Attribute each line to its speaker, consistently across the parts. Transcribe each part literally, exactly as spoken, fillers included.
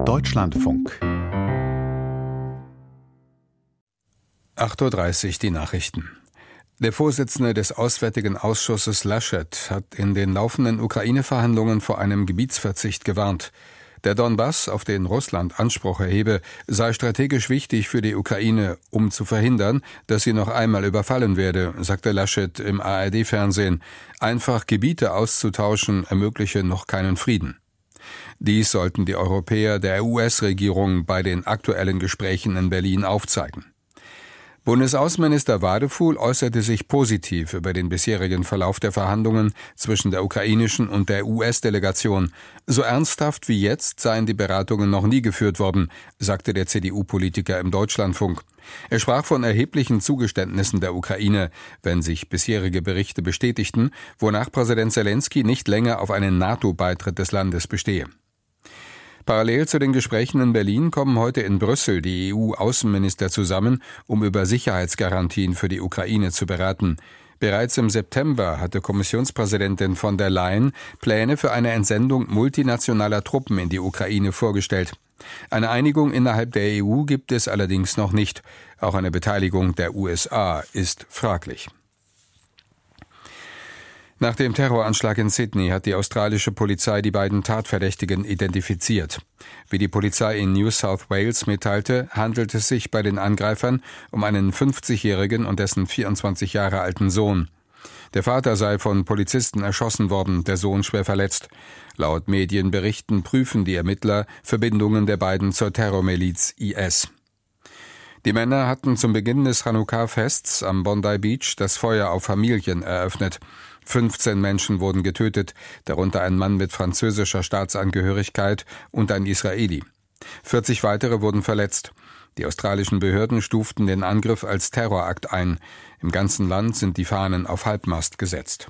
Speaker 1: Deutschlandfunk.
Speaker 2: acht Uhr dreißig die Nachrichten. Der Vorsitzende des Auswärtigen Ausschusses Laschet hat in den laufenden Ukraine-Verhandlungen vor einem Gebietsverzicht gewarnt. Der Donbass, auf den Russland Anspruch erhebe, sei strategisch wichtig für die Ukraine, um zu verhindern, dass sie noch einmal überfallen werde, sagte Laschet im A R D-Fernsehen. Einfach Gebiete auszutauschen ermögliche noch keinen Frieden. Dies sollten die Europäer der U S-Regierung bei den aktuellen Gesprächen in Berlin aufzeigen. Bundesaußenminister Wadefuhl äußerte sich positiv über den bisherigen Verlauf der Verhandlungen zwischen der ukrainischen und der U S-Delegation. So ernsthaft wie jetzt seien die Beratungen noch nie geführt worden, sagte der C D U-Politiker im Deutschlandfunk. Er sprach von erheblichen Zugeständnissen der Ukraine, wenn sich bisherige Berichte bestätigten, wonach Präsident Selenskyj nicht länger auf einen NATO-Beitritt des Landes bestehe. Parallel zu den Gesprächen in Berlin kommen heute in Brüssel die E U-Außenminister zusammen, um über Sicherheitsgarantien für die Ukraine zu beraten. Bereits im September hatte Kommissionspräsidentin von der Leyen Pläne für eine Entsendung multinationaler Truppen in die Ukraine vorgestellt. Eine Einigung innerhalb der E U gibt es allerdings noch nicht. Auch eine Beteiligung der U S A ist fraglich. Nach dem Terroranschlag in Sydney hat die australische Polizei die beiden Tatverdächtigen identifiziert. Wie die Polizei in New South Wales mitteilte, handelt es sich bei den Angreifern um einen fünfzigjährigen und dessen vierundzwanzig Jahre alten Sohn. Der Vater sei von Polizisten erschossen worden, der Sohn schwer verletzt. Laut Medienberichten prüfen die Ermittler Verbindungen der beiden zur Terrormiliz I S. Die Männer hatten zum Beginn des Chanukka-Fests am Bondi Beach das Feuer auf Familien eröffnet. fünfzehn Menschen wurden getötet, darunter ein Mann mit französischer Staatsangehörigkeit und ein Israeli. vierzig weitere wurden verletzt. Die australischen Behörden stuften den Angriff als Terrorakt ein. Im ganzen Land sind die Fahnen auf Halbmast gesetzt.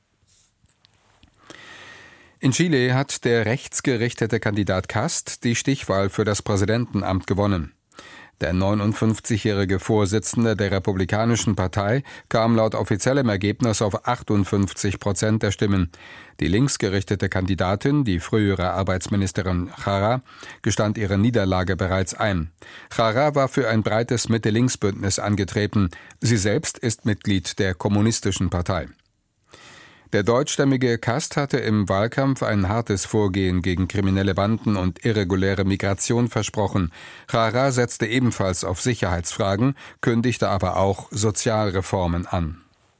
Speaker 2: In Chile hat der rechtsgerichtete Kandidat Kast die Stichwahl für das Präsidentenamt gewonnen. Der neunundfünfzigjährige Vorsitzende der Republikanischen Partei kam laut offiziellem Ergebnis auf achtundfünfzig Prozent der Stimmen. Die linksgerichtete Kandidatin, die frühere Arbeitsministerin Jara, gestand ihre Niederlage bereits ein. Jara war für ein breites Mitte-Links-Bündnis angetreten. Sie selbst ist Mitglied der Kommunistischen Partei. Der deutschstämmige Kast hatte im Wahlkampf ein hartes Vorgehen gegen kriminelle Banden und irreguläre Migration versprochen. Jara setzte ebenfalls auf Sicherheitsfragen, kündigte aber auch Sozialreformen an.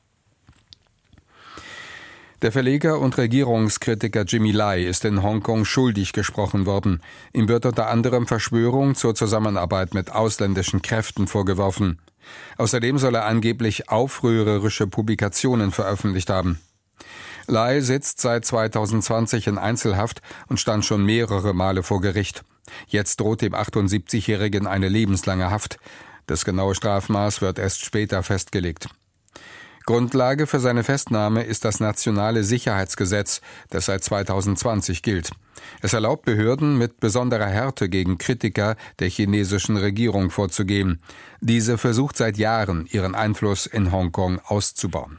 Speaker 2: Der Verleger und Regierungskritiker Jimmy Lai ist in Hongkong schuldig gesprochen worden. Ihm wird unter anderem Verschwörung zur Zusammenarbeit mit ausländischen Kräften vorgeworfen. Außerdem soll er angeblich aufrührerische Publikationen veröffentlicht haben. Lai sitzt seit zweitausendzwanzig in Einzelhaft und stand schon mehrere Male vor Gericht. Jetzt droht dem achtundsiebzigjährigen eine lebenslange Haft. Das genaue Strafmaß wird erst später festgelegt. Grundlage für seine Festnahme ist das Nationale Sicherheitsgesetz, das seit zweitausendzwanzig gilt. Es erlaubt Behörden, mit besonderer Härte gegen Kritiker der chinesischen Regierung vorzugehen. Diese versucht seit Jahren, ihren Einfluss in Hongkong auszubauen.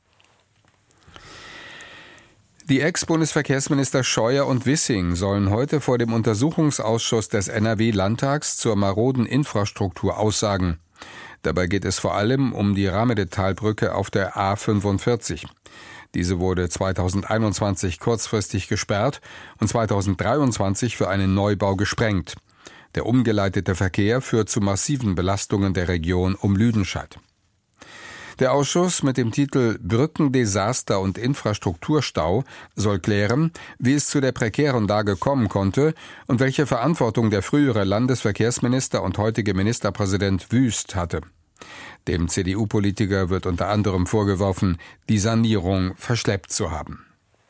Speaker 2: Die Ex-Bundesverkehrsminister Scheuer und Wissing sollen heute vor dem Untersuchungsausschuss des N R W-Landtags zur maroden Infrastruktur aussagen. Dabei geht es vor allem um die Ramede-Talbrücke auf der A fünfundvierzig. Diese wurde zweitausendeinundzwanzig kurzfristig gesperrt und zweitausenddreiundzwanzig für einen Neubau gesprengt. Der umgeleitete Verkehr führt zu massiven Belastungen der Region um Lüdenscheid. Der Ausschuss mit dem Titel Brückendesaster und Infrastrukturstau soll klären, wie es zu der prekären Lage kommen konnte und welche Verantwortung der frühere Landesverkehrsminister und heutige Ministerpräsident Wüst hatte. Dem C D U-Politiker wird unter anderem vorgeworfen, die Sanierung verschleppt zu haben.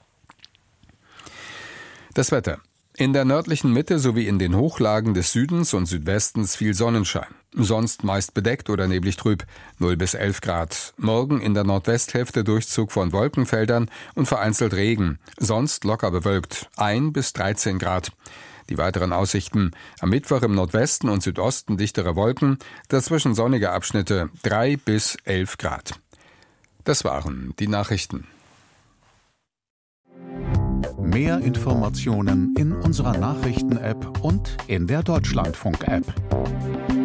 Speaker 2: Das Wetter. In der nördlichen Mitte sowie in den Hochlagen des Südens und Südwestens viel Sonnenschein. Sonst meist bedeckt oder neblig trüb, null bis elf Grad. Morgen in der Nordwesthälfte Durchzug von Wolkenfeldern und vereinzelt Regen. Sonst locker bewölkt, ein bis dreizehn Grad. Die weiteren Aussichten: am Mittwoch im Nordwesten und Südosten dichtere Wolken, dazwischen sonnige Abschnitte, drei bis elf Grad. Das waren die Nachrichten.
Speaker 1: Mehr Informationen in unserer Nachrichten-App und in der Deutschlandfunk-App.